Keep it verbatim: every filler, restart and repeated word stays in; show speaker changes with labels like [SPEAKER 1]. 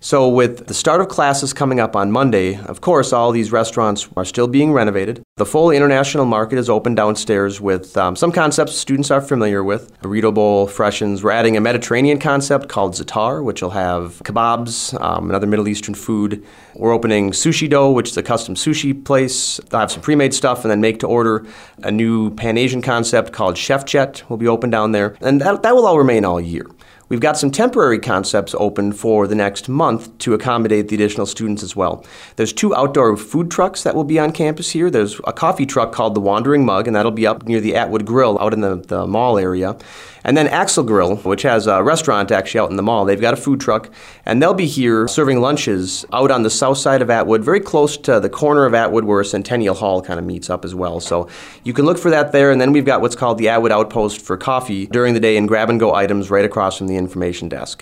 [SPEAKER 1] So with the start of classes coming up on Monday, of course, all these restaurants are still being renovated. The full international market is open downstairs with um, some concepts students are familiar with. Burrito Bowl, Freshens. We're adding a Mediterranean concept called Zatar, which will have kebabs, um, another Middle Eastern food. We're opening Sushi Dough, which is a custom sushi place. They'll have some pre-made stuff and then make to order. A new Pan-Asian concept called Chef Jet will be open down there. And that, that will all remain all year. We've got some temporary concepts open for the next month to accommodate the additional students as well. There's two outdoor food trucks that will be on campus here. There's a coffee truck called the Wandering Mug, and that'll be up near the Atwood Grill out in the, the mall area. And then Axel Grill, which has a restaurant actually out in the mall. They've got a food truck, and they'll be here serving lunches out on the south side of Atwood, very close to the corner of Atwood where Centennial Hall kind of meets up as well. So you can look for that there, and then we've got what's called the Atwood Outpost for coffee during the day and grab-and-go items right across from the information desk.